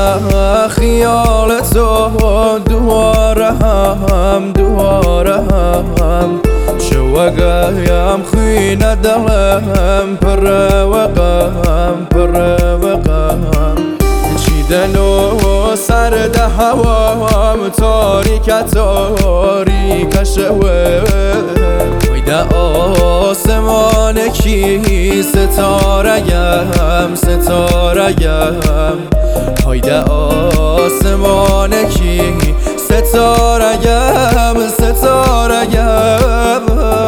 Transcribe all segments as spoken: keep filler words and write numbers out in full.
خیال تو دوباره هم دوباره هم شوقایم خینا دلم پر وقام پر وقام چیدنو سرد هوام تاریک تاریک شوه ویده آسمان کی ستاره‌ام ستاره‌ام هایده آسمان کی ستاره‌ام ستاره‌ام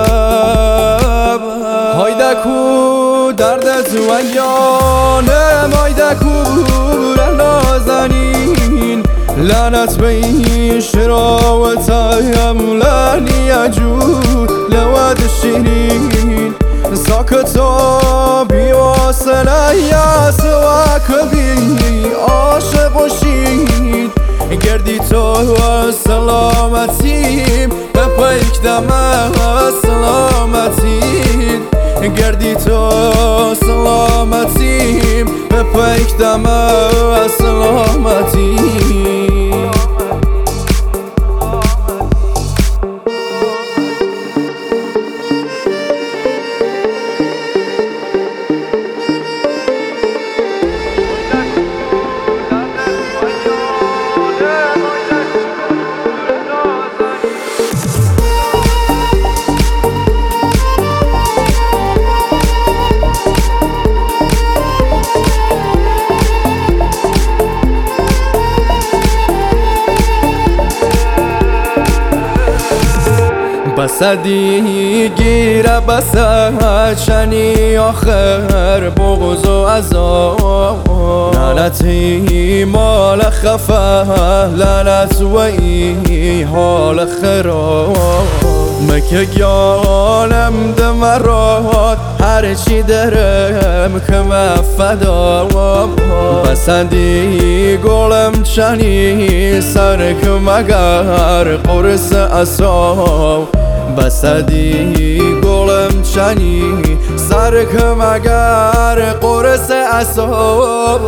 هایده کو درد تو ایانم هایده کو نازنین لعنت به این شراوتایم لعنی اجود لواد شیرین ساکتا بیواسنه یاس و کبی عاشق و شید گردی تو سلامتیم به پیک دمه سلامتیم گردی تو سلامتیم به پیک دمه سلامتیم بسدی گیره بسد شنی آخر بغض و عذاب لعنتی مال خفه لعنت و ای حال خراب مکه گیانم دمرات هرچی درم که مفدا بسندی گلم چنی سر که مگر قرص اصاب بسدی گلم چنی سر که مگر قرص اصاب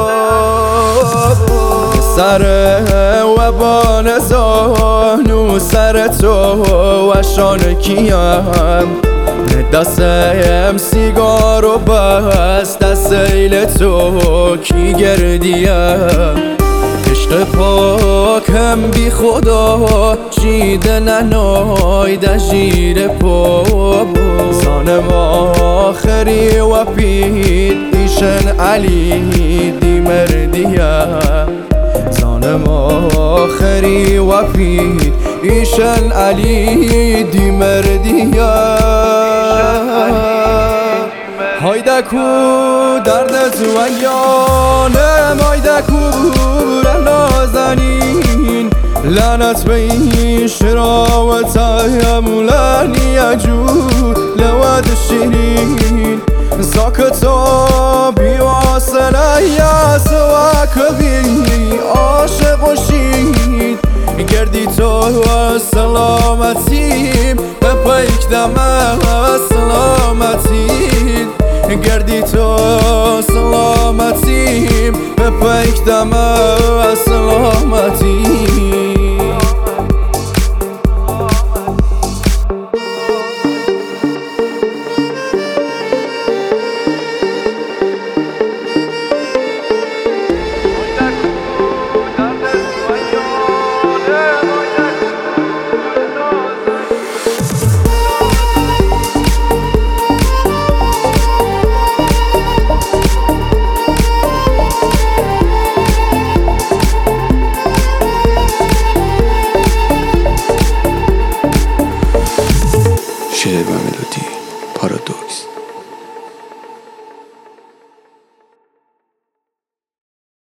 سر و بانزانو سر تو و شانکیم دستم سیگار و بس دست ایل تو کی گردیم عشق پاکم بی خدا چیده ننایده جیر پا زانم آخری و پید ایشن علی دی مردیم زانم آخری و پید ایشن علی دی مردیم هایده کو درد تو ایانم هایده کو نازنین لعنت به این شراوتایم لعنی اجود لواد شیرین ساکتا بیواسنه یاس و کبی عاشق و شید گردی تو سلامتیم به پیک دمه سلامتیم گردی تو سلامتیم به پیک دمه سلامتیم